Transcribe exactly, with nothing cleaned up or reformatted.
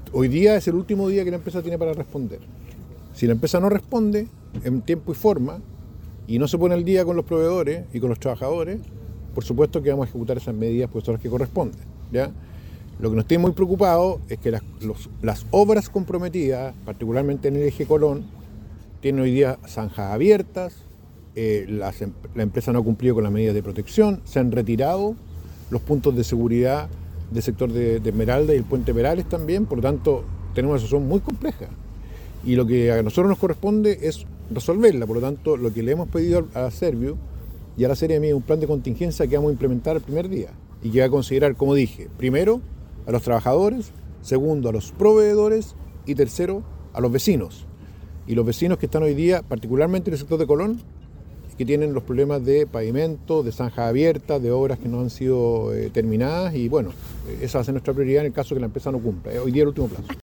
Hoy día es el último día que la empresa tiene para responder. Si la empresa no responde en tiempo y forma y no se pone al día con los proveedores y con los trabajadores, por supuesto que vamos a ejecutar esas medidas pues son las que corresponden, ¿ya? Lo que nos tiene muy preocupado es que las, los, las obras comprometidas, particularmente en el eje Colón, tienen hoy día zanjas abiertas, eh, las, la empresa no ha cumplido con las medidas de protección, se han retirado los puntos de seguridad del sector de, de Esmeralda y el puente Perales también, por lo tanto tenemos una situación muy compleja y lo que a nosotros nos corresponde es resolverla, por lo tanto lo que le hemos pedido a la Serviu y a la Seremi es un plan de contingencia que vamos a implementar el primer día y que va a considerar, como dije, primero a los trabajadores, segundo a los proveedores y tercero a los vecinos. Y los vecinos que están hoy día, particularmente en el sector de Colón, que tienen los problemas de pavimento, de zanjas abiertas, de obras que no han sido eh, terminadas y bueno, esa va a ser nuestra prioridad en el caso que la empresa no cumpla. Hoy día es el último plazo.